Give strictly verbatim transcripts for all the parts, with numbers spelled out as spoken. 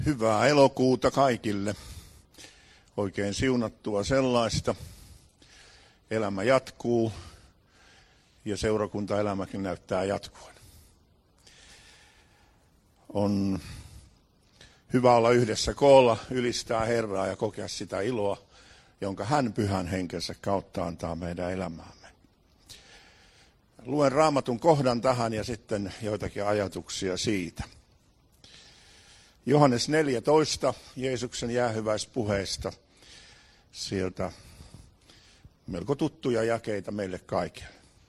Hyvää elokuuta kaikille. Oikein siunattua sellaista. Elämä jatkuu ja seurakuntaelämäkin näyttää jatkuvan. On hyvä olla yhdessä koolla, ylistää Herraa ja kokea sitä iloa, jonka hän pyhän henkensä kautta antaa meidän elämäämme. Luen Raamatun kohdan tähän ja sitten joitakin ajatuksia siitä. Johannes neljätoista, Jeesuksen jäähyväispuheesta, sieltä melko tuttuja jakeita meille kaikille.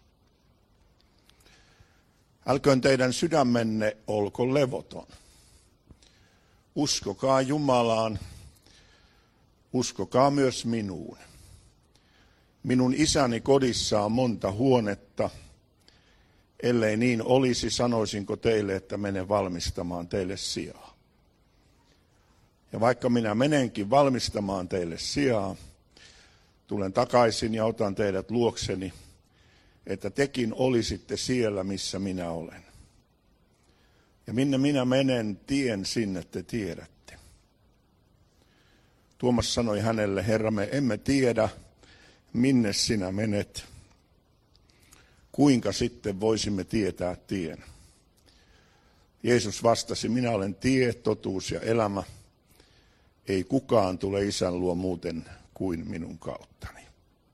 Älköön teidän sydämenne olko levoton. Uskokaa Jumalaan, uskokaa myös minuun. Minun isäni kodissa on monta huonetta. Ellei niin olisi, sanoisinko teille, että menen valmistamaan teille sijaa. Ja vaikka minä menenkin valmistamaan teille sijaa, tulen takaisin ja otan teidät luokseni, että tekin olisitte siellä, missä minä olen. Ja minne minä menen, tien sinne te tiedätte. Tuomas sanoi hänelle, Herra, me emme tiedä, minne sinä menet. Kuinka sitten voisimme tietää tien? Jeesus vastasi, minä olen tie, totuus ja elämä. Ei kukaan tule Isän luo muuten kuin minun kauttani.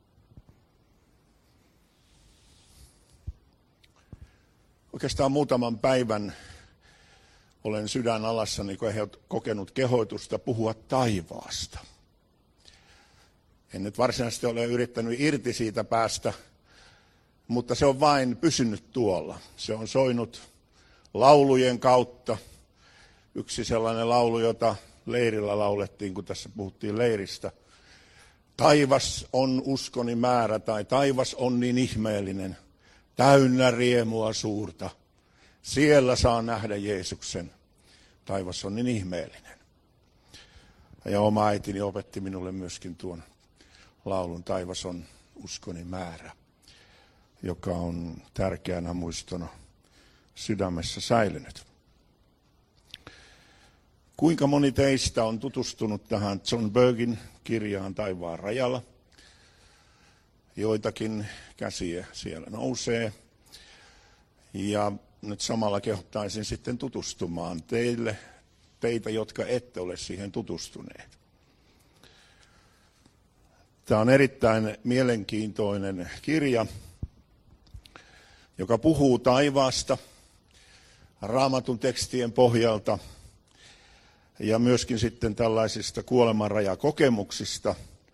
Oikeastaan muutaman päivän olen sydän alassani kokenut kehoitusta puhua taivaasta. En nyt varsinaisesti ole yrittänyt irti siitä päästä, mutta se on vain pysynyt tuolla. Se on soinut laulujen kautta. Yksi sellainen laulu, jota leirillä laulettiin, kun tässä puhuttiin leiristä. Taivas on uskoni määrä, tai taivas on niin ihmeellinen, täynnä riemua suurta. Siellä saa nähdä Jeesuksen. Taivas on niin ihmeellinen. Ja oma äitini opetti minulle myöskin tuon laulun, taivas on uskoni määrä, joka on tärkeänä muistona sydämessä säilynyt. Kuinka moni teistä on tutustunut tähän John Bergin kirjaan Taivaan rajalla? Joitakin käsiä siellä nousee. Ja nyt samalla kehottaisin sitten tutustumaan teille, teitä, jotka ette ole siihen tutustuneet. Tämä on erittäin mielenkiintoinen kirja, joka puhuu taivaasta Raamatun tekstien pohjalta ja myöskin sitten tällaisista kuolemanrajakokemuksista.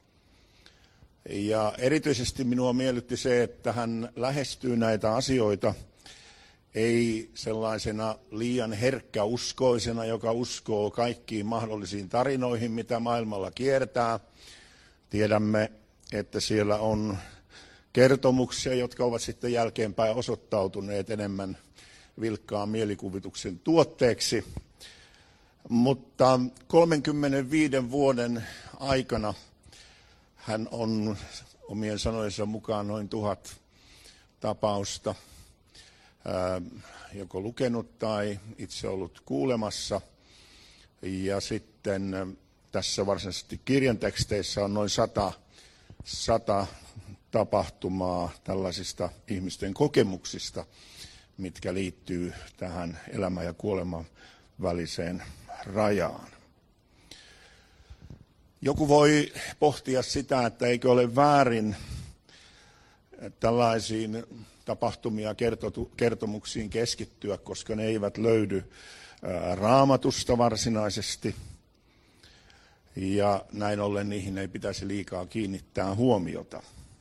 Ja erityisesti minua miellytti se, että hän lähestyy näitä asioita ei sellaisena liian herkkäuskoisena, joka uskoo kaikkiin mahdollisiin tarinoihin, mitä maailmalla kiertää. Tiedämme, että siellä on kertomuksia, jotka ovat sitten jälkeenpäin osoittautuneet enemmän vilkkaan mielikuvituksen tuotteeksi. Mutta kolmenkymmenenviiden vuoden aikana hän on omien sanojensa mukaan noin tuhat tapausta joko lukenut tai itse ollut kuulemassa. Ja sitten tässä varsinaisesti kirjan teksteissä on noin sata, sata tapahtumaa tällaisista ihmisten kokemuksista, mitkä liittyy tähän elämän ja kuoleman väliseen rajaan. Joku voi pohtia sitä, että eikö ole väärin tällaisiin tapahtumia kertomuksiin keskittyä, koska ne eivät löydy Raamatusta varsinaisesti. Ja näin ollen niihin ei pitäisi liikaa kiinnittää huomiota.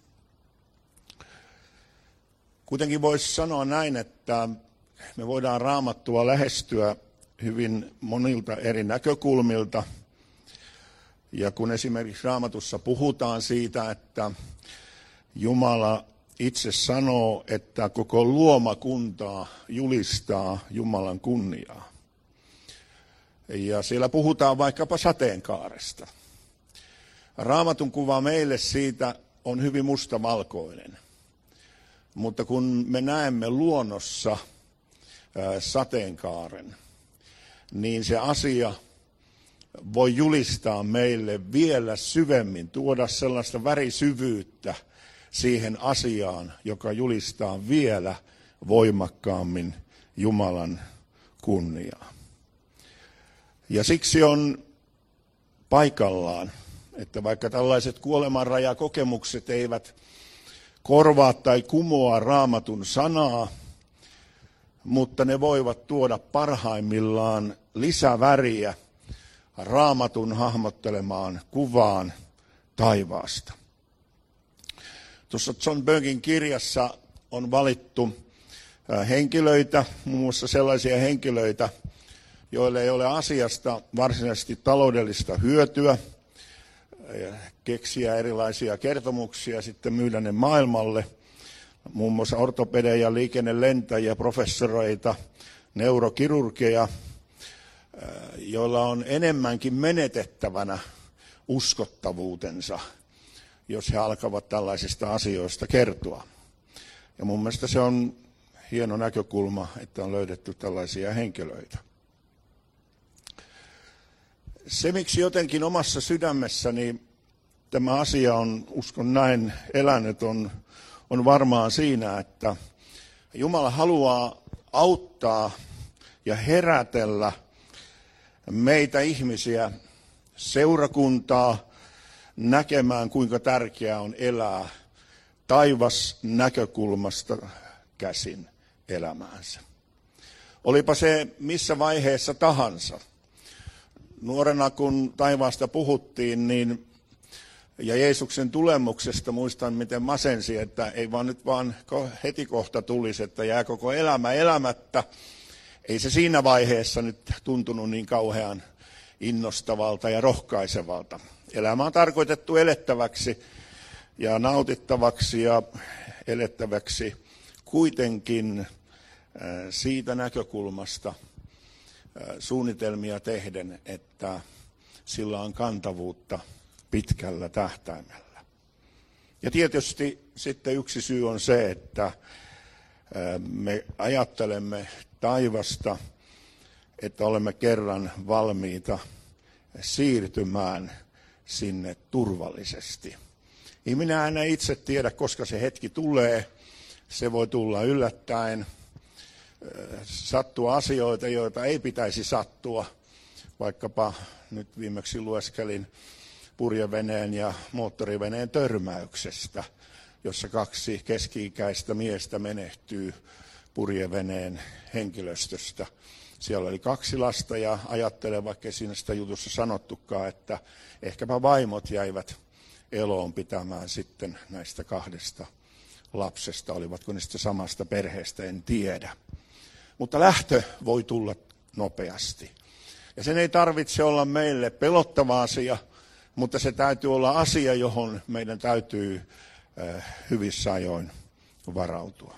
Kuitenkin voisi sanoa näin, että me voidaan Raamattua lähestyä hyvin monilta eri näkökulmilta. Ja kun esimerkiksi Raamatussa puhutaan siitä, että Jumala itse sanoo, että koko luomakuntaa julistaa Jumalan kunniaa. Ja siellä puhutaan vaikkapa sateenkaaresta. Raamatun kuva meille siitä on hyvin mustavalkoinen. Mutta kun me näemme luonnossa sateenkaaren, niin se asia voi julistaa meille vielä syvemmin, tuoda sellaista värisyvyyttä siihen asiaan, joka julistaa vielä voimakkaammin Jumalan kunniaa. Ja siksi on paikallaan, että vaikka tällaiset kuolemanrajakokemukset eivät korvaa tai kumoa Raamatun sanaa, mutta ne voivat tuoda parhaimmillaan lisäväriä Raamatun hahmottelemaan kuvaan taivaasta. Tuossa John Bergin kirjassa on valittu henkilöitä, muun muassa sellaisia henkilöitä, joille ei ole asiasta varsinaisesti taloudellista hyötyä, keksiä erilaisia kertomuksia, sitten myydä ne maailmalle, muun muassa ortopedejä, liikennelentäjiä, professoreita, neurokirurgeja, joilla on enemmänkin menetettävänä uskottavuutensa, jos he alkavat tällaisista asioista kertoa. Ja mun mielestä se on hieno näkökulma, että on löydetty tällaisia henkilöitä. Se, miksi jotenkin omassa sydämessäni tämä asia on, uskon näin, elänyt, on, on varmaan siinä, että Jumala haluaa auttaa ja herätellä meitä ihmisiä, seurakuntaa, näkemään, kuinka tärkeää on elää taivas näkökulmasta käsin elämäänsä. Olipa se missä vaiheessa tahansa. Nuorena, kun taivaasta puhuttiin, niin ja Jeesuksen tulemuksesta muistan, miten masensi, että ei vaan nyt vaan heti kohta tulisi, että jää koko elämä elämättä. Ei se siinä vaiheessa nyt tuntunut niin kauhean innostavalta ja rohkaisevalta. Elämä on tarkoitettu elettäväksi ja nautittavaksi ja elettäväksi kuitenkin siitä näkökulmasta suunnitelmia tehden, että sillä on kantavuutta pitkällä tähtäimellä. Ja tietysti sitten yksi syy on se, että me ajattelemme taivasta, että olemme kerran valmiita siirtymään sinne turvallisesti. Niin minä en itse tiedä, koska se hetki tulee. Se voi tulla yllättäen, sattua asioita, joita ei pitäisi sattua. Vaikkapa nyt viimeksi lueskelin purjeveneen ja moottoriveneen törmäyksestä, jossa kaksi keski-ikäistä miestä menehtyy purjeveneen henkilöstöstä. Siellä oli kaksi lasta ja ajattelen, vaikka siinä sitä jutussa sanottukaan, että ehkäpä vaimot jäivät eloon pitämään sitten näistä kahdesta lapsesta. Olivatko ne sitten samasta perheestä, en tiedä. Mutta lähtö voi tulla nopeasti. Ja sen ei tarvitse olla meille pelottava asia, mutta se täytyy olla asia, johon meidän täytyy hyvissä ajoin varautua.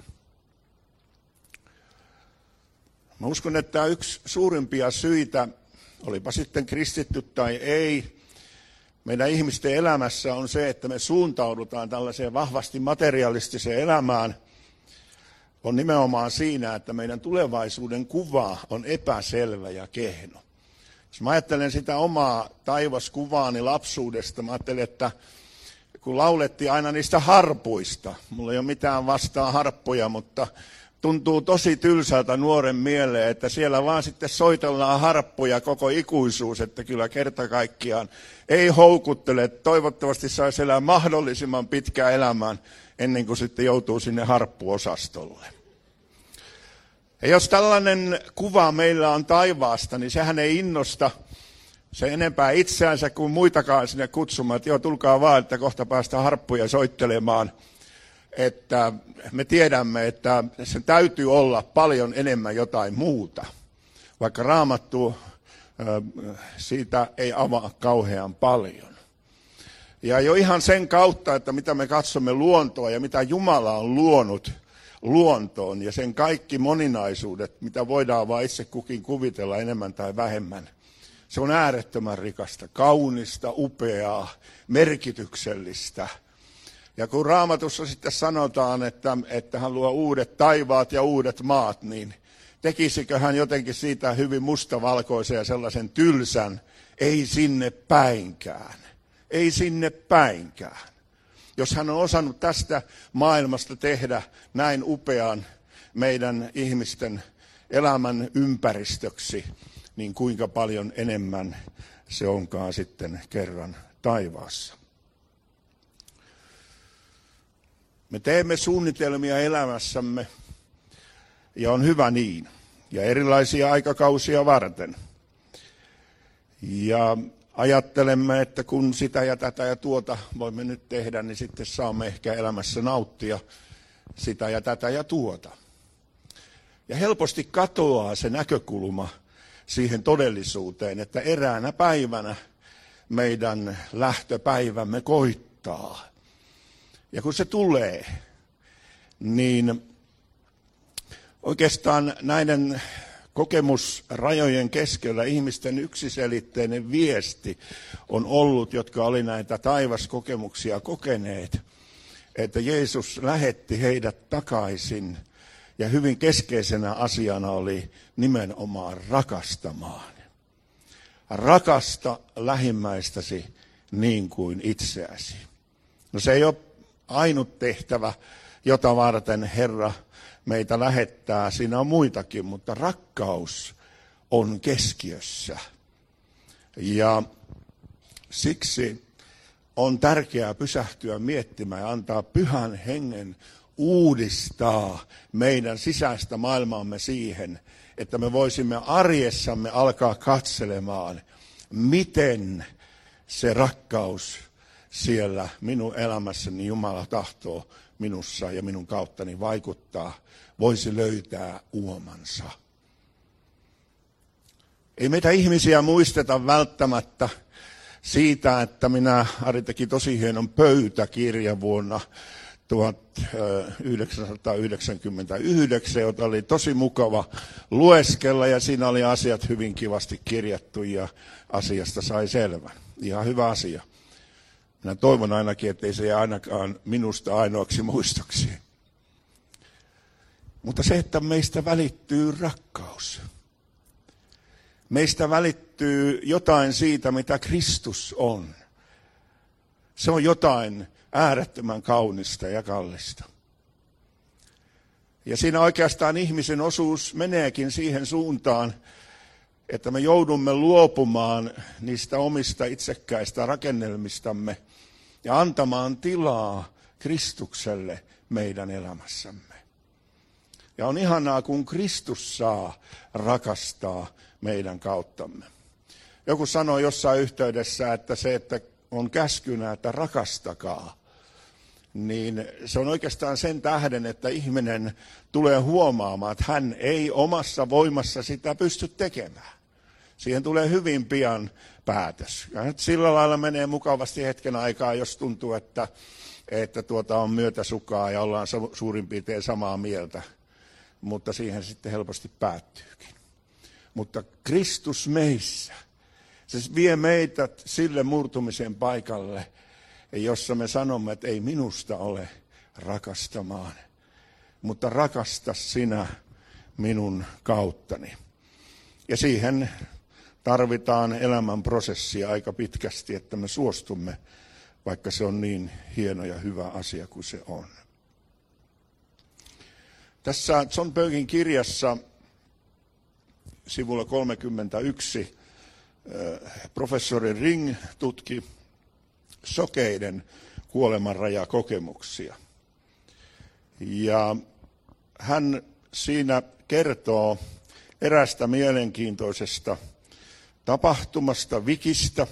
Mä uskon, että yksi suurimpia syitä, olipa sitten kristitty tai ei, meidän ihmisten elämässä on se, että me suuntaudutaan tällaiseen vahvasti materialistiseen elämään, on nimenomaan siinä, että meidän tulevaisuuden kuva on epäselvä ja kehno. Jos mä ajattelen sitä omaa taivaskuvaani lapsuudesta, mä ajattelen, että kun laulettiin aina niistä harpuista, mulla ei ole mitään vastaan harppuja, mutta tuntuu tosi tylsältä nuoren mieleen, että siellä vaan sitten soitellaan harppuja koko ikuisuus, että kyllä kerta kaikkiaan ei houkuttele. Toivottavasti saisi elää mahdollisimman pitkään elämään ennen kuin sitten joutuu sinne harppuosastolle. Ja jos tällainen kuva meillä on taivaasta, niin sehän ei innosta se enempää itseänsä kuin muitakaan sinne kutsumaan, että joo, tulkaa vaan, että kohta päästään harppuja soittelemaan. Että me tiedämme, että sen täytyy olla paljon enemmän jotain muuta, vaikka Raamattu siitä ei avaa kauhean paljon. Ja jo ihan sen kautta, että mitä me katsomme luontoa ja mitä Jumala on luonut luontoon ja sen kaikki moninaisuudet, mitä voidaan vaan itse kukin kuvitella enemmän tai vähemmän. Se on äärettömän rikasta, kaunista, upeaa, merkityksellistä. Ja kun Raamatussa sitten sanotaan, että, että hän luo uudet taivaat ja uudet maat, niin tekisikö hän jotenkin siitä hyvin mustavalkoisen ja sellaisen tylsän, Ei sinne päinkään. Ei sinne päinkään. Jos hän on osannut tästä maailmasta tehdä näin upean meidän ihmisten elämän ympäristöksi, niin kuinka paljon enemmän se onkaan sitten kerran taivaassa. Me teemme suunnitelmia elämässämme, ja on hyvä niin, ja erilaisia aikakausia varten. Ja ajattelemme, että kun sitä ja tätä ja tuota voimme nyt tehdä, niin sitten saamme ehkä elämässä nauttia sitä ja tätä ja tuota. Ja helposti katoaa se näkökulma siihen todellisuuteen, että eräänä päivänä meidän lähtöpäivämme koittaa. Ja kun se tulee, niin oikeastaan näiden kokemusrajojen keskellä ihmisten yksiselitteinen viesti on ollut, jotka oli näitä taivaskokemuksia kokeneet, että Jeesus lähetti heidät takaisin. Ja hyvin keskeisenä asiana oli nimenomaan rakastamaan. Rakasta lähimmäistäsi niin kuin itseäsi. No se ei ole ainut tehtävä, jota varten Herra meitä lähettää. Siinä on muitakin, mutta rakkaus on keskiössä. Ja siksi on tärkeää pysähtyä miettimään ja antaa Pyhän Hengen uudistaa meidän sisäistä maailmaamme siihen, että me voisimme arjessamme alkaa katselemaan, miten se rakkaus siellä minun elämässäni Jumala tahtoo minussa ja minun kauttani vaikuttaa, voisi löytää uomansa. Ei meitä ihmisiä muisteta välttämättä siitä, että minä, Ari teki tosi hienon pöytäkirja vuonna tuhatyhdeksänsataayhdeksänkymmentäyhdeksän, jota oli tosi mukava lueskella ja siinä oli asiat hyvin kivasti kirjattu ja asiasta sai selvän. Ihan hyvä asia. Minä toivon ainakin, ettei se jää ainakaan minusta ainoaksi muistoksi. Mutta se, että meistä välittyy rakkaus. Meistä välittyy jotain siitä, mitä Kristus on. Se on jotain äärettömän kaunista ja kallista. Ja siinä oikeastaan ihmisen osuus meneekin siihen suuntaan, että me joudumme luopumaan niistä omista itsekkäistä rakennelmistamme ja antamaan tilaa Kristukselle meidän elämässämme. Ja on ihanaa, kun Kristus saa rakastaa meidän kauttamme. Joku sanoi jossain yhteydessä, että se, että on käskynä, että rakastakaa, niin se on oikeastaan sen tähden, että ihminen tulee huomaamaan, että hän ei omassa voimassa sitä pysty tekemään. Siihen tulee hyvin pian päätös. Ja sillä lailla menee mukavasti hetken aikaa, jos tuntuu, että, että tuota on myötäsukaa ja ollaan suurin piirtein samaa mieltä. Mutta siihen sitten helposti päättyykin. Mutta Kristus meissä, se vie meitä sille murtumisen paikalle, jossa me sanomme, että ei minusta ole rakastamaan, mutta rakasta sinä minun kauttani. Ja siihen tarvitaan elämän prosessia aika pitkästi, että me suostumme, vaikka se on niin hieno ja hyvä asia kuin se on. Tässä John Bergin kirjassa sivulla kolmekymmentäyksi professori Ring tutki sokeiden kuolemanrajakokemuksia. Ja hän siinä kertoo erästä mielenkiintoisesta tapahtumasta, vikistä,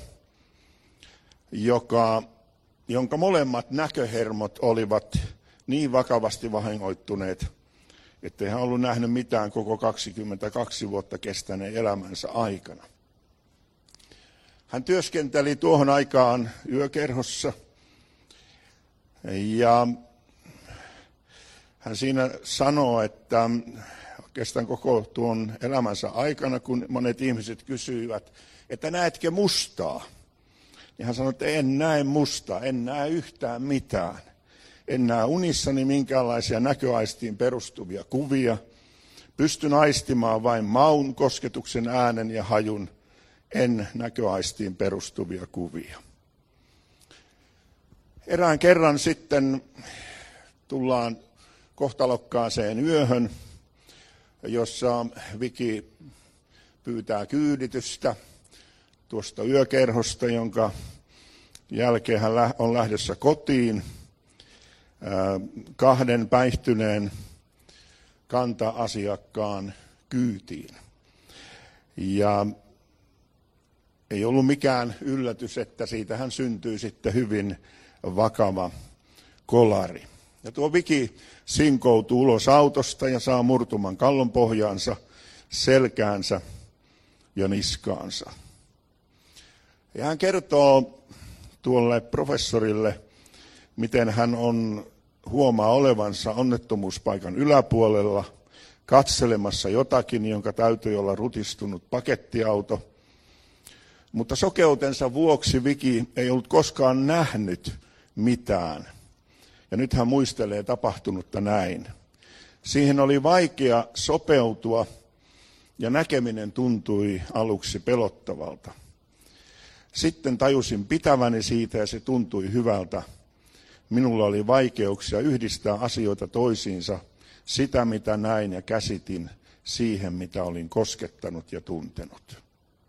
joka, jonka molemmat näköhermot olivat niin vakavasti vahingoittuneet, ettei hän ollut nähnyt mitään koko kaksikymmentäkaksi vuotta kestäneen elämänsä aikana. Hän työskenteli tuohon aikaan yökerhossa ja hän siinä sanoo, että oikeastaan koko tuon elämänsä aikana, kun monet ihmiset kysyivät, että näetkö mustaa? Niin hän sanoi, että en näe mustaa, en näe yhtään mitään. En näe unissani minkäänlaisia näköaistiin perustuvia kuvia. Pystyn aistimaan vain maun, kosketuksen, äänen ja hajun. en näköaistiin perustuvia kuvia. Erään kerran sitten tullaan kohtalokkaaseen yöhön, jossa Viki pyytää kyyditystä tuosta yökerhosta, jonka jälkeen hän on lähdössä kotiin kahden päihtyneen kanta-asiakkaan kyytiin. Ja ei ollut mikään yllätys, että siitähän syntyi sitten hyvin vakava kolari. Ja tuo Viki sinkoutuu ulos autosta ja saa murtuman kallonpohjaansa, selkäänsä ja niskaansa. Ja hän kertoo tuolle professorille, miten hän on huomaa olevansa onnettomuuspaikan yläpuolella, katselemassa jotakin, jonka täytyy olla rutistunut pakettiauto. Mutta sokeutensa vuoksi Viki ei ollut koskaan nähnyt mitään. Ja nyt hän muistelee tapahtunutta näin. Siihen oli vaikea sopeutua ja näkeminen tuntui aluksi pelottavalta. Sitten tajusin pitäväni siitä ja se tuntui hyvältä. Minulla oli vaikeuksia yhdistää asioita toisiinsa, sitä mitä näin ja käsitin, siihen mitä olin koskettanut ja tuntenut.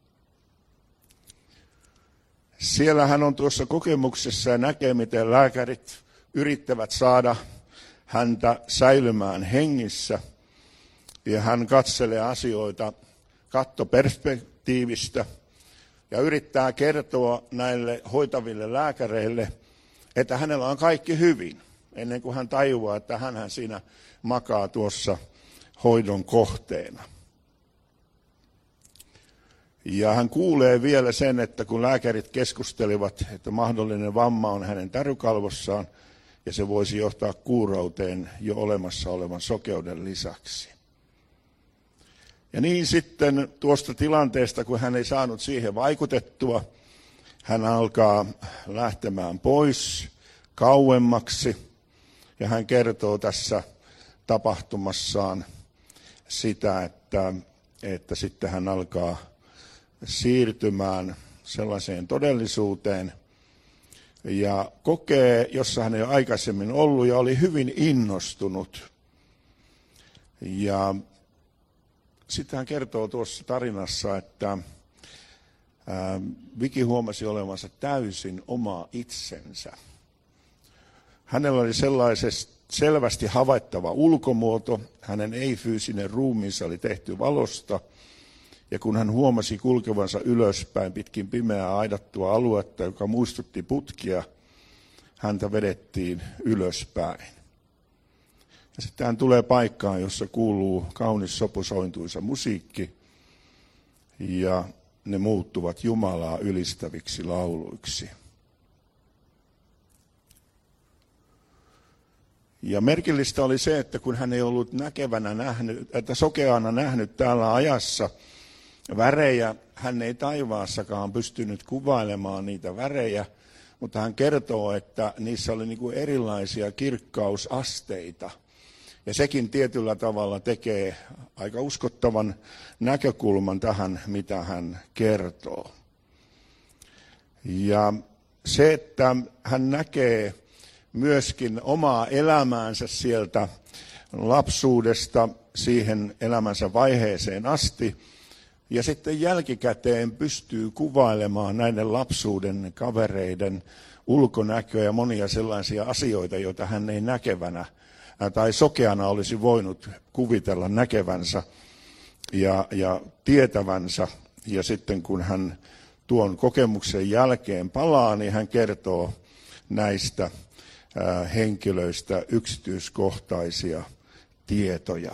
Siellä hän on tuossa kokemuksessa ja näkee, miten lääkärit yrittävät saada häntä säilymään hengissä. Ja hän katselee asioita kattoperspektiivistä ja yrittää kertoa näille hoitaville lääkäreille, että hänellä on kaikki hyvin, ennen kuin hän tajuaa, että hänhän siinä makaa tuossa hoidon kohteena. Ja hän kuulee vielä sen, että kun lääkärit keskustelivat, että mahdollinen vamma on hänen tärykalvossaan, ja se voisi johtaa kuurauteen jo olemassa olevan sokeuden lisäksi. Ja niin sitten tuosta tilanteesta, kun hän ei saanut siihen vaikutettua, hän alkaa lähtemään pois kauemmaksi, ja hän kertoo tässä tapahtumassaan sitä, että, että sitten hän alkaa siirtymään sellaiseen todellisuuteen, ja kokee, jossa hän ei ole aikaisemmin ollut, ja oli hyvin innostunut. Ja sitten hän kertoo tuossa tarinassa, että ää, Viki huomasi olevansa täysin oma itsensä. Hänellä oli sellaisesta selvästi havaittava ulkomuoto, hänen ei-fyysinen ruumiinsa oli tehty valosta, ja kun hän huomasi kulkevansa ylöspäin pitkin pimeää aidattua aluetta, joka muistutti putkia, häntä vedettiin ylöspäin. Ja sitten hän tulee paikkaan, jossa kuuluu kaunis sopusointuisa musiikki, ja ne muuttuvat Jumalaa ylistäviksi lauluiksi. Ja merkillistä oli se, että kun hän ei ollut näkevänä nähnyt, että sokeana nähnyt täällä ajassa värejä, hän ei taivaassakaan pystynyt kuvailemaan niitä värejä, mutta hän kertoo, että niissä oli niin kuin erilaisia kirkkausasteita. Ja sekin tietyllä tavalla tekee aika uskottavan näkökulman tähän, mitä hän kertoo. Ja se, että hän näkee myöskin omaa elämäänsä sieltä lapsuudesta siihen elämänsä vaiheeseen asti, ja sitten jälkikäteen pystyy kuvailemaan näiden lapsuuden kavereiden ulkonäköä ja monia sellaisia asioita, joita hän ei näkevänä tai sokeana olisi voinut kuvitella näkevänsä ja, ja tietävänsä. Ja sitten kun hän tuon kokemuksen jälkeen palaa, niin hän kertoo näistä ää, henkilöistä yksityiskohtaisia tietoja.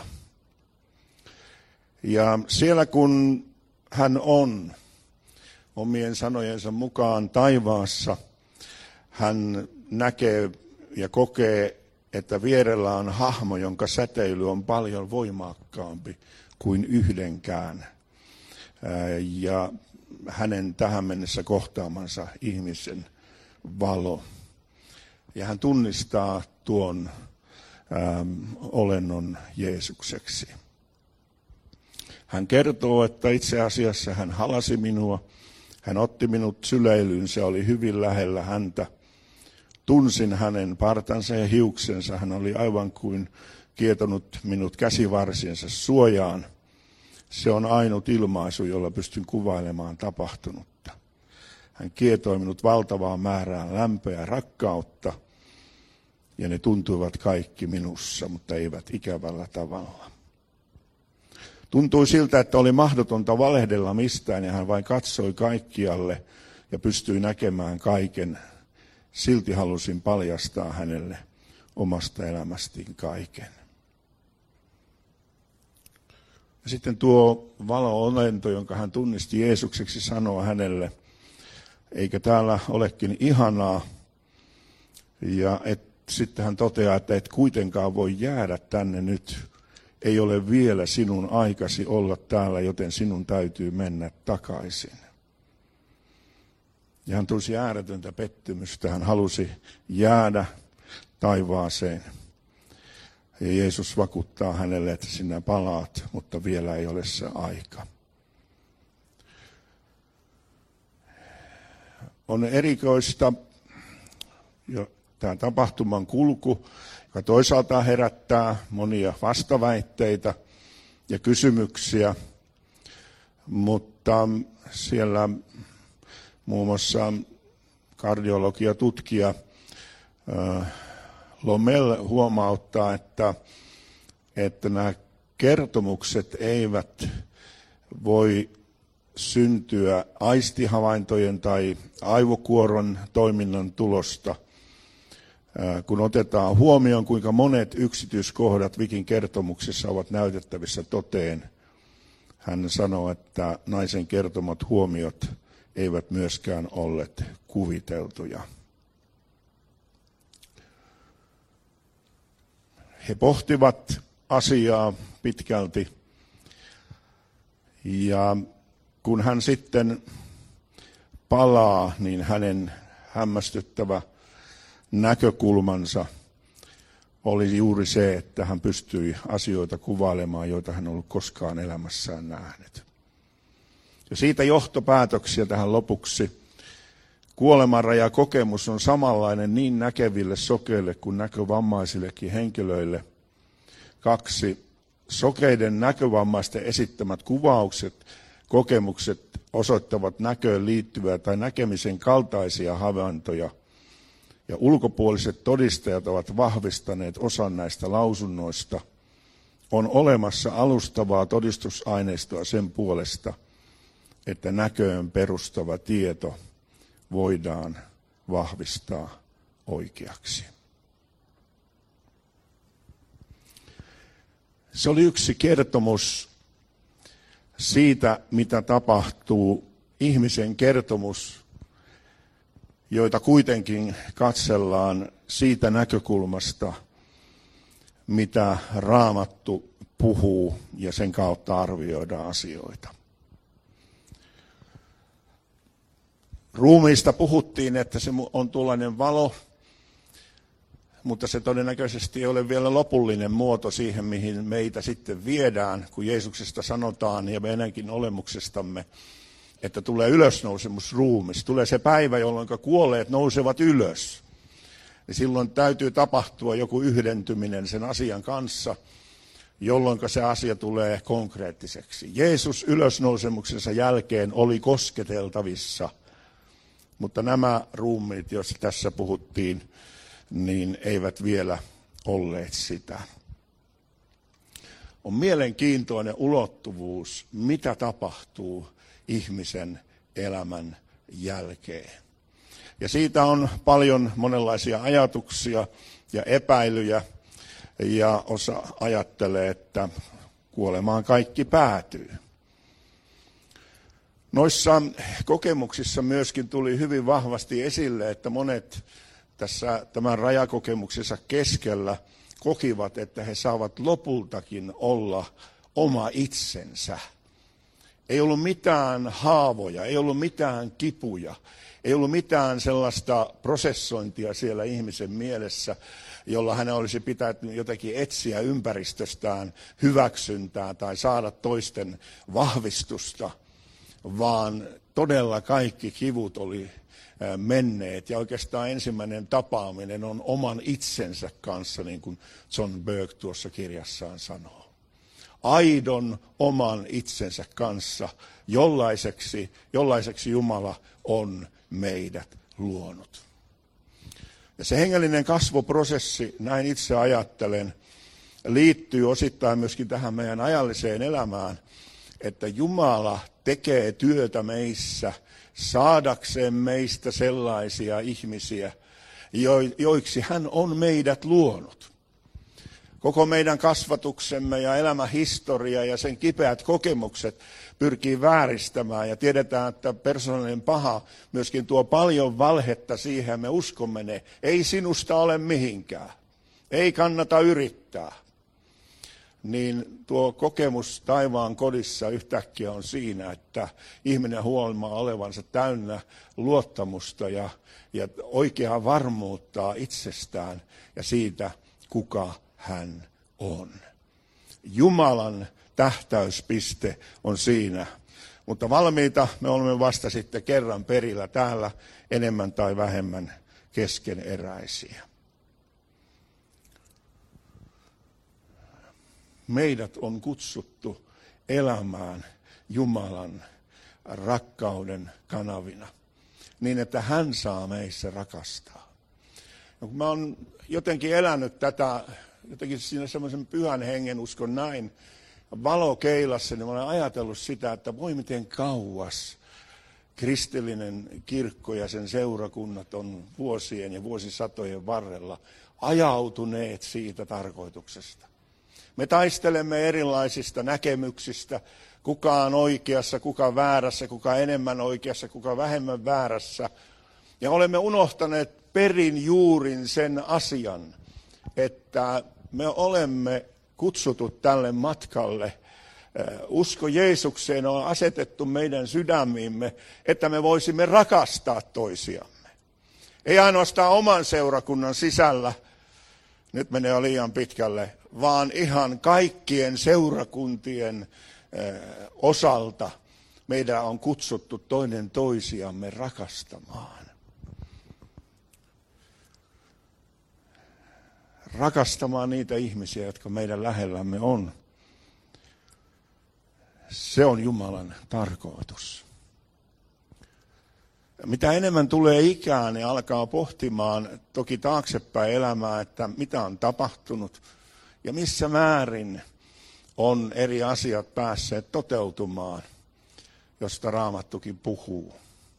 Ja siellä kun hän on omien sanojensa mukaan taivaassa, hän näkee ja kokee, että vierellä on hahmo, jonka säteily on paljon voimakkaampi kuin yhdenkään. Ja hänen tähän mennessä kohtaamansa ihmisen valo. Ja hän tunnistaa tuon ähm, olennon Jeesukseksi. Hän kertoo, että itse asiassa hän halasi minua Hän otti minut syleilyyn, se oli hyvin lähellä häntä. Tunsin hänen partansa ja hiuksensa, hän oli aivan kuin kietonut minut käsivarsiensa suojaan. Se on ainut ilmaisu, jolla pystyn kuvailemaan tapahtunutta. Hän kietoi minut valtavaan määrään lämpöä ja rakkautta, ja ne tuntuivat kaikki minussa, mutta eivät ikävällä tavalla. Tuntui siltä, että oli mahdotonta valehdella mistään, ja hän vain katsoi kaikkialle ja pystyi näkemään kaiken. Silti halusin paljastaa hänelle omasta elämästiin kaiken. Ja sitten tuo valo-olento, jonka hän tunnisti Jeesukseksi, sanoo hänelle, eikö täällä olekin ihanaa, ja et, sitten hän toteaa, että et kuitenkaan voi jäädä tänne nyt, ei ole vielä sinun aikasi olla täällä, joten sinun täytyy mennä takaisin. Ja hän tunsi ääretöntä pettymystä, hän halusi jäädä taivaaseen. Ja Jeesus vakuuttaa hänelle, että sinä palaat, mutta vielä ei ole se aika. On erikoista jo tämä tapahtuman kulku, joka toisaalta herättää monia vastaväitteitä ja kysymyksiä, mutta siellä muun muassa kardiologiatutkija Lomel huomauttaa, että, että nämä kertomukset eivät voi syntyä aistihavaintojen tai aivokuoron toiminnan tulosta, kun otetaan huomioon, kuinka monet yksityiskohdat Vikin kertomuksessa ovat näytettävissä toteen. Hän sanoo, että naisen kertomat huomiot eivät myöskään olleet kuviteltuja. He pohtivat asiaa pitkälti, ja kun hän sitten palaa, niin hänen hämmästyttävä näkökulmansa oli juuri se, että hän pystyi asioita kuvailemaan, joita hän ei ollut koskaan elämässään nähnyt. Ja siitä johtopäätöksiä tähän lopuksi. Kuolemanrajakokemus on samanlainen niin näkeville sokeille kuin näkövammaisillekin henkilöille. Kaksi, sokeiden näkövammaisten esittämät kuvaukset, kokemukset osoittavat näköön liittyviä tai näkemisen kaltaisia havaintoja. Ja ulkopuoliset todistajat ovat vahvistaneet osan näistä lausunnoista. On olemassa alustavaa todistusaineistoa sen puolesta, että näköön perustava tieto voidaan vahvistaa oikeaksi. Se oli yksi kertomus siitä, mitä tapahtuu, ihmisen kertomus, joita kuitenkin katsellaan siitä näkökulmasta, mitä Raamattu puhuu, ja sen kautta arvioidaan asioita. Ruumiista puhuttiin, että se on tuollainen valo, mutta se todennäköisesti ei ole vielä lopullinen muoto siihen, mihin meitä sitten viedään, kun Jeesuksesta sanotaan ja meidänkin olemuksestamme, että tulee ylösnousemusruumis. Tulee se päivä, jolloin kuolleet nousevat ylös. Ja silloin täytyy tapahtua joku yhdentyminen sen asian kanssa, jolloin se asia tulee konkreettiseksi. Jeesus ylösnousemuksensa jälkeen oli kosketeltavissa, mutta nämä ruumiit, joista tässä puhuttiin, niin eivät vielä olleet sitä. On mielenkiintoinen ulottuvuus, mitä tapahtuu ihmisen elämän jälkeen. Ja siitä on paljon monenlaisia ajatuksia ja epäilyjä, ja osa ajattelee, että kuolemaan kaikki päätyy. Noissa kokemuksissa myöskin tuli hyvin vahvasti esille, että monet tässä tämän rajakokemuksensa keskellä kokivat, että he saavat lopultakin olla oma itsensä. Ei ollut mitään haavoja, ei ollut mitään kipuja, ei ollut mitään sellaista prosessointia siellä ihmisen mielessä, jolla hänen olisi pitänyt jotenkin etsiä ympäristöstään hyväksyntää tai saada toisten vahvistusta, vaan todella kaikki kivut oli menneet. Ja oikeastaan ensimmäinen tapaaminen on oman itsensä kanssa, niin kuin John Burke tuossa kirjassaan sanoo. Aidon oman itsensä kanssa, jollaiseksi, jollaiseksi Jumala on meidät luonut. Ja se hengellinen kasvuprosessi, näin itse ajattelen, liittyy osittain myöskin tähän meidän ajalliseen elämään, että Jumala tekee työtä meissä saadakseen meistä sellaisia ihmisiä, joiksi hän on meidät luonut. Koko meidän kasvatuksemme ja elämähistoria ja sen kipeät kokemukset pyrkii vääristämään. Ja tiedetään, että persoonallinen paha myöskin tuo paljon valhetta siihen, me uskomme ne. Ei sinusta ole mihinkään. Ei kannata yrittää. Niin tuo kokemus taivaan kodissa yhtäkkiä on siinä, että ihminen huomaa olevansa täynnä luottamusta ja, ja oikeaa varmuutta itsestään ja siitä, kuka hän on. Jumalan tähtäyspiste on siinä, mutta valmiita me olemme vasta sitten kerran perillä täällä enemmän tai vähemmän keskeneräisiä. Meidät on kutsuttu elämään Jumalan rakkauden kanavina, niin että hän saa meissä rakastaa. Ja kun mä oon jotenkin elänyt tätä, jotenkin siinä semmoisen pyhän hengen uskon näin, valokeilassa, niin mä olen ajatellut sitä, että voi miten kauas kristillinen kirkko ja sen seurakunnat on vuosien ja vuosisatojen varrella ajautuneet siitä tarkoituksesta. Me taistelemme erilaisista näkemyksistä, kuka on oikeassa, kuka väärässä, kuka enemmän oikeassa, kuka vähemmän väärässä. Ja olemme unohtaneet perin juurin sen asian, että me olemme kutsutut tälle matkalle. Usko Jeesukseen on asetettu meidän sydämiimme, että me voisimme rakastaa toisiamme. Ei ainoastaan oman seurakunnan sisällä, nyt menee jo liian pitkälle, vaan ihan kaikkien seurakuntien osalta meidän on kutsuttu toinen toisiamme rakastamaan. Rakastamaan niitä ihmisiä, jotka meidän lähellämme on. Se on Jumalan tarkoitus. Mitä enemmän tulee ikään, niin alkaa pohtimaan toki taaksepäin elämää, että mitä on tapahtunut ja missä määrin on eri asiat päässeet toteutumaan, josta Raamattukin puhuu.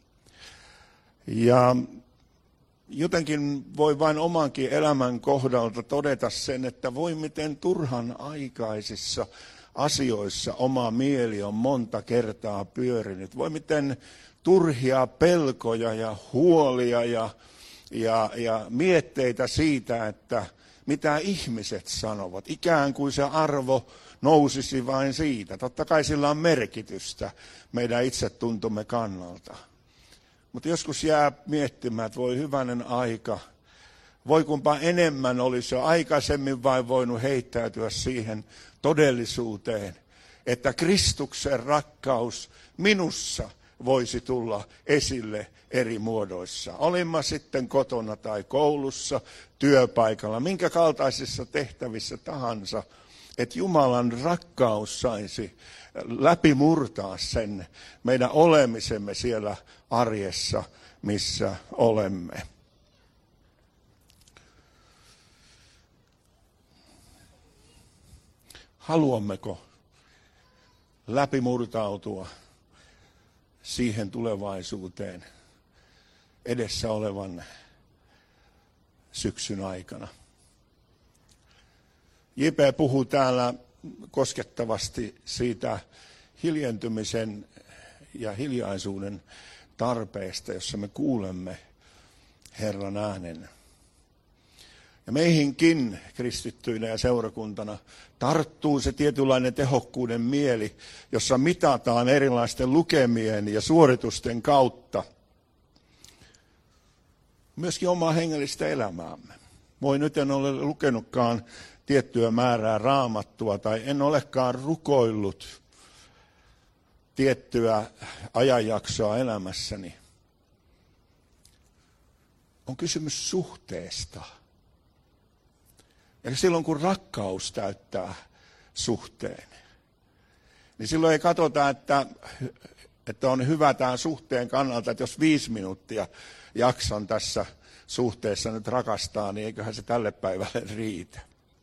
Ja jotenkin voi vain omankin elämän kohdalta todeta sen, että voi miten turhan aikaisissa asioissa oma mieli on monta kertaa pyörinyt. Voi miten turhia pelkoja ja huolia ja, ja, ja mietteitä siitä, että mitä ihmiset sanovat. Ikään kuin se arvo nousisi vain siitä. Totta kai sillä on merkitystä meidän itsetuntomme kannalta. Mutta joskus jää miettimään, että voi hyvänen aika, voi kumpa enemmän olisi jo aikaisemmin vain voinut heittäytyä siihen todellisuuteen, että Kristuksen rakkaus minussa voisi tulla esille eri muodoissa. Olimma sitten kotona tai koulussa, työpaikalla, minkä kaltaisissa tehtävissä tahansa, että Jumalan rakkaus saisi läpimurtaa sen meidän olemisemme siellä arjessa, missä olemme. Haluammeko läpimurtautua siihen tulevaisuuteen edessä olevan syksyn aikana? J P puhuu täällä koskettavasti siitä hiljentymisen ja hiljaisuuden tarpeesta, jossa me kuulemme Herran äänen. Ja meihinkin kristittyinä ja seurakuntana tarttuu se tietynlainen tehokkuuden mieli, jossa mitataan erilaisten lukemien ja suoritusten kautta myöskin omaa hengellistä elämäämme. Voi nyt en ole lukenutkaan tiettyä määrää Raamattua tai en olekaan rukoillut tiettyä ajanjaksoa elämässäni, on kysymys suhteesta. Ja silloin kun rakkaus täyttää suhteen, niin silloin ei katsota, että, että on hyvä tämän suhteen kannalta, että jos viisi minuuttia jaksan tässä suhteessa nyt rakastaa, niin eiköhän se tälle päivälle riitä.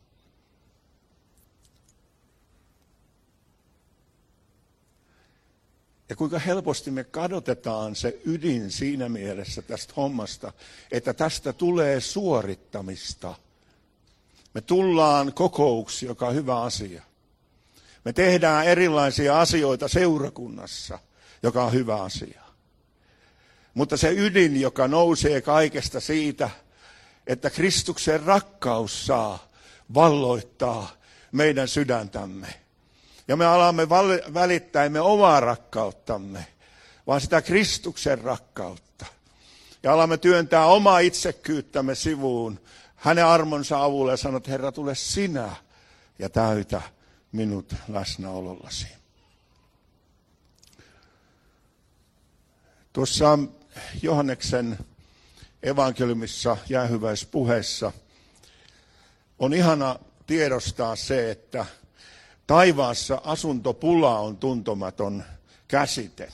Ja kuinka helposti me kadotetaan se ydin siinä mielessä tästä hommasta, että tästä tulee suorittamista. Me tullaan kokouksi, joka on hyvä asia. Me tehdään erilaisia asioita seurakunnassa, joka on hyvä asia. Mutta se ydin, joka nousee kaikesta siitä, että Kristuksen rakkaus saa valloittaa meidän sydäntämme. Ja me alamme välittää emme omaa rakkauttamme, vaan sitä Kristuksen rakkautta. Ja alamme työntää omaa itsekkyyttämme sivuun hänen armonsa avulla ja sanoo, että Herra, tule sinä ja täytä minut läsnäolollasi. Tuossa Johanneksen evankeliumissa jäähyväispuheessa on ihana tiedostaa se, että taivaassa asuntopula on tuntematon käsite.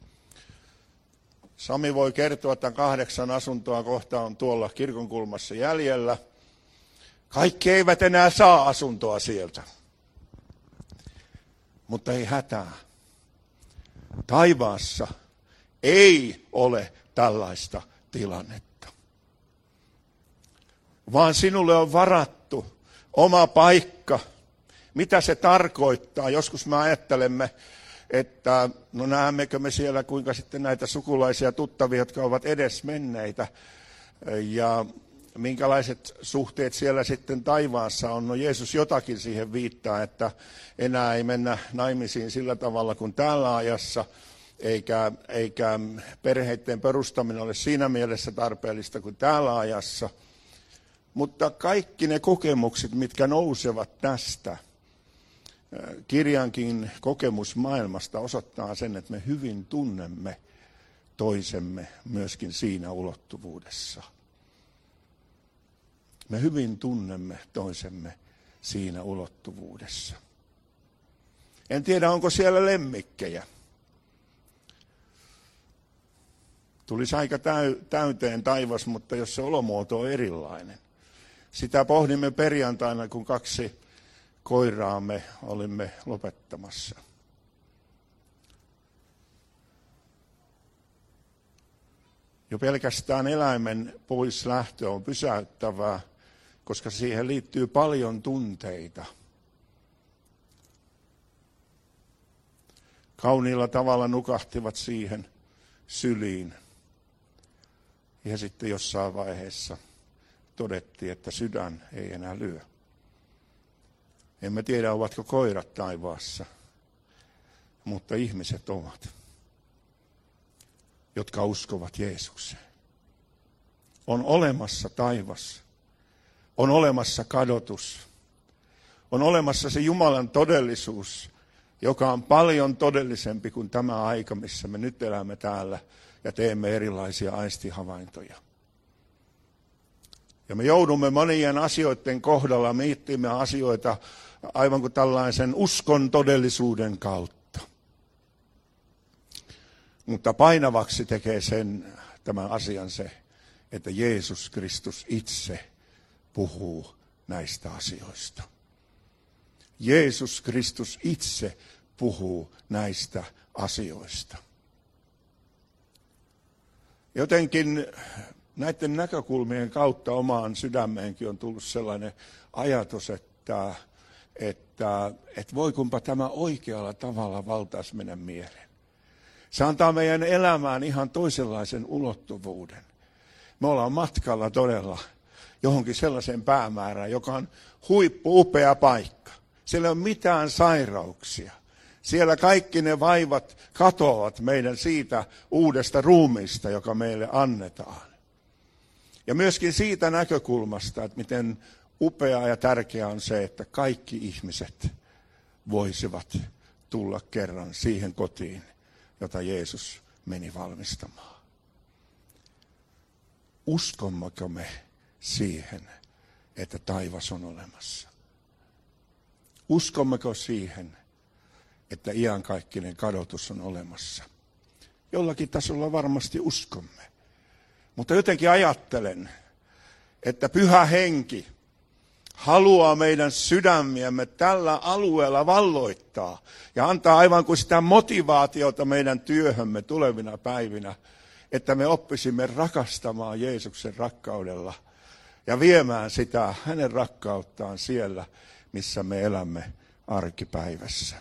Sami voi kertoa, että kahdeksan asuntoa kohta on tuolla kirkonkulmassa jäljellä. Kaikki eivät enää saa asuntoa sieltä. Mutta ei hätää. Taivaassa ei ole tällaista tilannetta. Vaan sinulle on varattu oma paikka. Mitä se tarkoittaa? Joskus me ajattelemme, että no näemmekö me siellä kuinka sitten näitä sukulaisia tuttavia, jotka ovat edesmenneitä. Ja minkälaiset suhteet siellä sitten taivaassa on. No Jeesus jotakin siihen viittaa, että enää ei mennä naimisiin sillä tavalla kuin tällä ajassa. Eikä, eikä perheiden perustaminen ole siinä mielessä tarpeellista kuin täällä ajassa. Mutta kaikki ne kokemukset, mitkä nousevat tästä, kirjankin kokemus maailmasta osoittaa sen, että me hyvin tunnemme toisemme myöskin siinä ulottuvuudessa. Me hyvin tunnemme toisemme siinä ulottuvuudessa. En tiedä, onko siellä lemmikkejä. Tulisi aika täyteen taivas, mutta jos se olomuoto on erilainen. Sitä pohdimme perjantaina, kun kaksi koiraamme olimme lopettamassa. Jo pelkästään eläimen pois lähtö on pysäyttävää, koska siihen liittyy paljon tunteita. Kauniilla tavalla nukahtivat siihen syliin. Ja sitten jossain vaiheessa todettiin, että sydän ei enää lyö. Emme tiedä, ovatko koirat taivaassa, mutta ihmiset ovat, jotka uskovat Jeesukseen. On olemassa taivas, on olemassa kadotus, on olemassa se Jumalan todellisuus, joka on paljon todellisempi kuin tämä aika, missä me nyt elämme täällä ja teemme erilaisia aistihavaintoja. Ja me joudumme monien asioiden kohdalla miettimään asioita aivan kuin tällaisen uskon todellisuuden kautta. Mutta painavaksi tekee sen tämän asian se, että Jeesus Kristus itse puhuu näistä asioista. Jeesus Kristus itse puhuu näistä asioista. Jotenkin näiden näkökulmien kautta omaan sydämeenkin on tullut sellainen ajatus, että, että, että voi kumpa tämä oikealla tavalla valtaisi meidän mieleen. Se antaa meidän elämään ihan toisenlaisen ulottuvuuden. Me ollaan matkalla todella johonkin sellaiseen päämäärään, joka on huippu-upea paikka. Siellä ei ole mitään sairauksia. Siellä kaikki ne vaivat katoavat meidän siitä uudesta ruumiista, joka meille annetaan. Ja myöskin siitä näkökulmasta, että miten upeaa ja tärkeää on se, että kaikki ihmiset voisivat tulla kerran siihen kotiin, jota Jeesus meni valmistamaan. Uskommeko me siihen, että taivas on olemassa? Uskommeko siihen, että iankaikkinen kadotus on olemassa? Jollakin tasolla varmasti uskomme. Mutta jotenkin ajattelen, että Pyhä Henki haluaa meidän sydämiämme tällä alueella valloittaa ja antaa aivan kuin sitä motivaatiota meidän työhömme tulevina päivinä, että me oppisimme rakastamaan Jeesuksen rakkaudella ja viemään sitä hänen rakkauttaan siellä, missä me elämme arkipäivässä.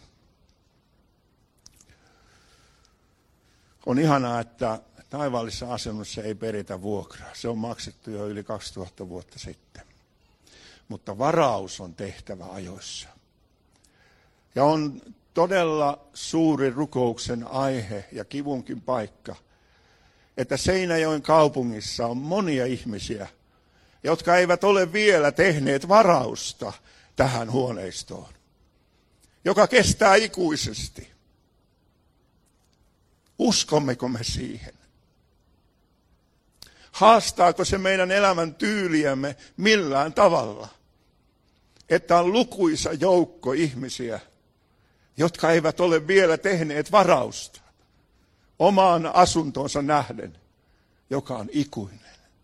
On ihanaa, että taivaallisessa asunnossa ei peritä vuokraa. Se on maksettu jo yli kaksituhatta vuotta sitten. Mutta varaus on tehtävä ajoissa. Ja on todella suuri rukouksen aihe ja kivunkin paikka, että Seinäjoen kaupungissa on monia ihmisiä, jotka eivät ole vielä tehneet varausta tähän huoneistoon, joka kestää ikuisesti. Uskommeko me siihen? Haastaako se meidän elämän tyyliämme millään tavalla? Että on lukuisa joukko ihmisiä, jotka eivät ole vielä tehneet varausta omaan asuntoonsa nähden, joka on ikuinen.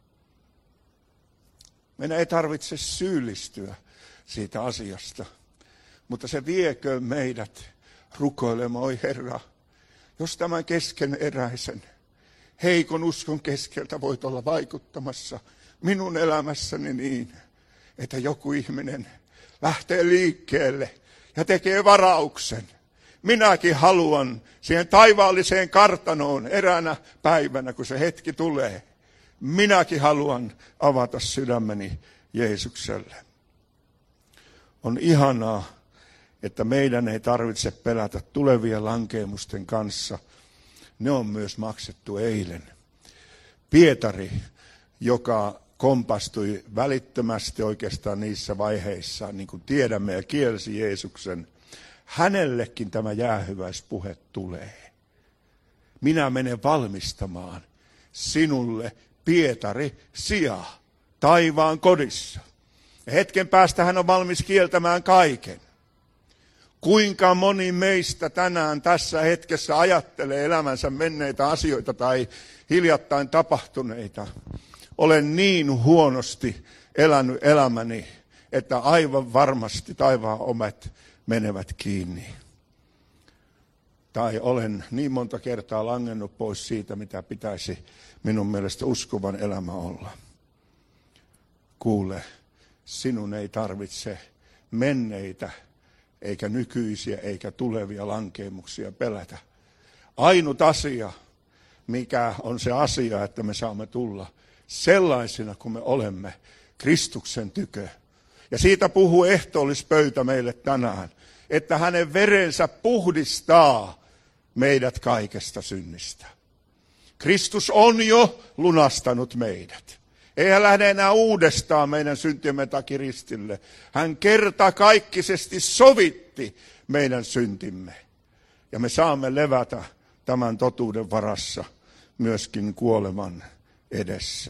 Meidän ei tarvitse syyllistyä siitä asiasta, mutta se viekö meidät rukoilemaan, oi Herra, jos tämän keskeneräisen, heikon uskon keskeltä voit olla vaikuttamassa minun elämässäni niin, että joku ihminen lähtee liikkeelle ja tekee varauksen. Minäkin haluan siihen taivaalliseen kartanoon eräänä päivänä, kun se hetki tulee. Minäkin haluan avata sydämeni Jeesukselle. On ihanaa, että meidän ei tarvitse pelätä tulevien lankeemusten kanssa. Ne on myös maksettu eilen. Pietari, joka kompastui välittömästi oikeastaan niissä vaiheissa, niin kuin tiedämme, ja kielsi Jeesuksen, hänellekin tämä jäähyväispuhe tulee. Minä menen valmistamaan sinulle, Pietari, sijaa taivaan kodissa. Ja hetken päästä hän on valmis kieltämään kaiken. Kuinka moni meistä tänään tässä hetkessä ajattelee elämänsä menneitä asioita tai hiljattain tapahtuneita. Olen niin huonosti elänyt elämäni, että aivan varmasti taivaan omet menevät kiinni. Tai olen niin monta kertaa langennut pois siitä, mitä pitäisi minun mielestä uskovan elämä olla. Kuule, sinun ei tarvitse menneitä, eikä nykyisiä, eikä tulevia lankeemuksia pelätä. Ainut asia, mikä on se asia, että me saamme tulla sellaisina kuin me olemme Kristuksen tykö. Ja siitä puhuu ehtoollispöytä meille tänään, että hänen verensä puhdistaa meidät kaikesta synnistä. Kristus on jo lunastanut meidät. Ei hän lähde enää uudestaan meidän syntiemme takia ristille. Hän kertakaikkisesti sovitti meidän syntimme. Ja me saamme levätä tämän totuuden varassa myöskin kuoleman edessä.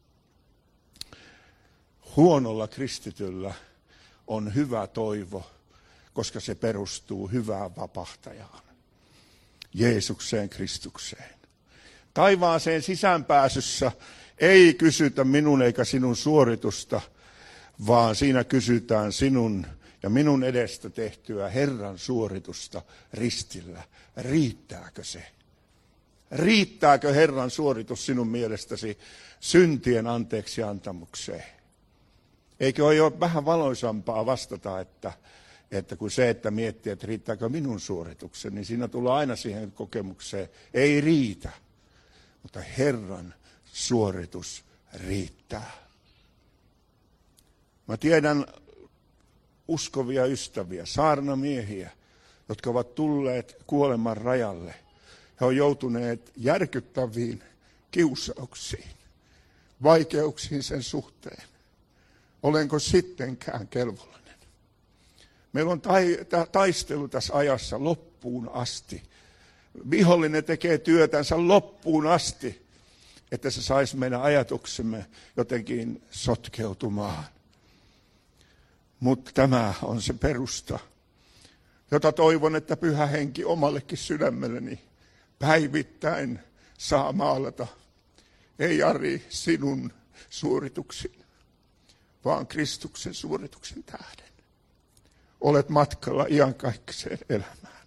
Huonolla kristityllä on hyvä toivo, koska se perustuu hyvään vapahtajaan, Jeesukseen Kristukseen. Taivaaseen sisäänpääsyssä ei kysytä minun eikä sinun suoritusta, vaan siinä kysytään sinun ja minun edestä tehtyä Herran suoritusta ristillä. Riittääkö se? Riittääkö Herran suoritus sinun mielestäsi syntien anteeksi antamukseen? Eikö ole jo vähän valoisampaa vastata, että, että kun se, että miettii, että riittääkö minun suorituksen, niin siinä tulee aina siihen kokemukseen, ei riitä, mutta Herran suoritus riittää. Mä tiedän uskovia ystäviä, saarnamiehiä, jotka ovat tulleet kuoleman rajalle. He ovat joutuneet järkyttäviin kiusauksiin, vaikeuksiin sen suhteen. Olenko sittenkään kelvollinen? Meillä on tai, ta, taistelu tässä ajassa loppu. loppuun asti. Vihollinen tekee työtänsä loppuun asti, että se saisi meidän ajatuksemme jotenkin sotkeutumaan. Mutta tämä on se perusta, jota toivon, että Pyhä Henki omallekin sydämelleni päivittäin saa maalata. Ei Ari sinun suorituksin, vaan Kristuksen suorituksen tähden. Olet matkalla iankaikkiseen elämään.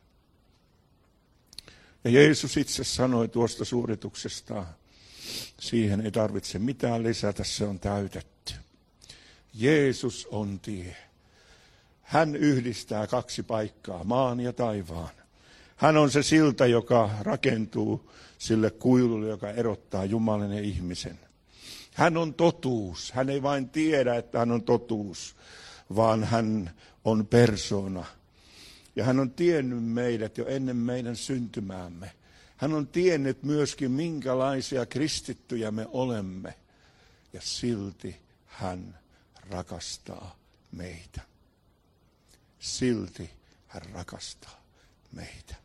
Ja Jeesus itse sanoi tuosta suorituksesta, siihen ei tarvitse mitään lisätä, se on täytetty. Jeesus on tie. Hän yhdistää kaksi paikkaa, maan ja taivaan. Hän on se silta, joka rakentuu sille kuilulle, joka erottaa Jumalan ja ihmisen. Hän on totuus. Hän ei vain tiedä, että hän on totuus, vaan hän on persoona. Ja hän on tiennyt meidät jo ennen meidän syntymäämme. Hän on tiennyt myöskin, minkälaisia kristittyjä me olemme. Ja silti hän rakastaa meitä. Silti hän rakastaa meitä.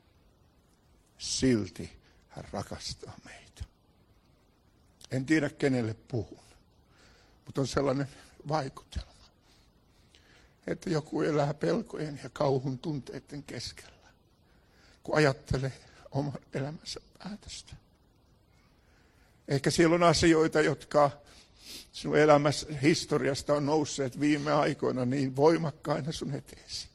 Silti hän rakastaa meitä. En tiedä, kenelle puhun, mutta on sellainen vaikutelma, että joku elää pelkojen ja kauhun tunteiden keskellä, kun ajattelee oman elämänsä päätöstä. Ehkä siellä on asioita, jotka sinun elämässä historiasta on nousseet viime aikoina niin voimakkaina sun eteesi.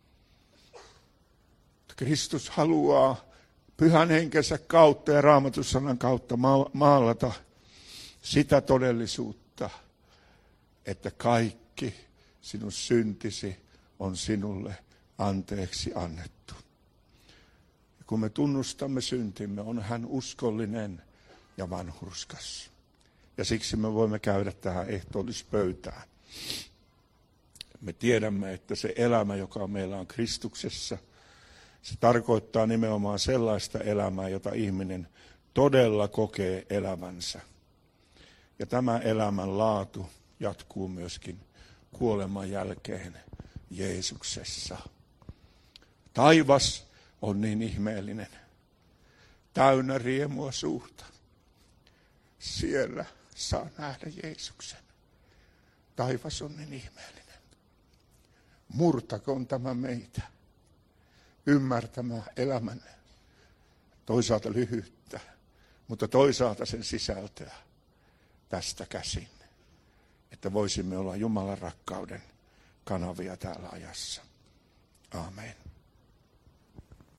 Kristus haluaa Pyhän Henkensä kautta ja Raamatun sanan kautta maalata sitä todellisuutta, että kaikki sinun syntisi on sinulle anteeksi annettu. Ja kun me tunnustamme syntimme, on hän uskollinen ja vanhurskas. Ja siksi me voimme käydä tähän ehtoollispöytään. Me tiedämme, että se elämä, joka meillä on Kristuksessa, se tarkoittaa nimenomaan sellaista elämää, jota ihminen todella kokee elävänsä. Ja tämä elämän laatu jatkuu myöskin kuoleman jälkeen Jeesuksessa. Taivas on niin ihmeellinen, täynnä riemua suuta. Siellä saa nähdä Jeesuksen. Taivas on niin ihmeellinen. Murtakoon tämä meitä ymmärtämään elämän toisaalta lyhyyttä, mutta toisaalta sen sisältöä tästä käsin, että voisimme olla Jumalan rakkauden kanavia täällä ajassa. Aamen.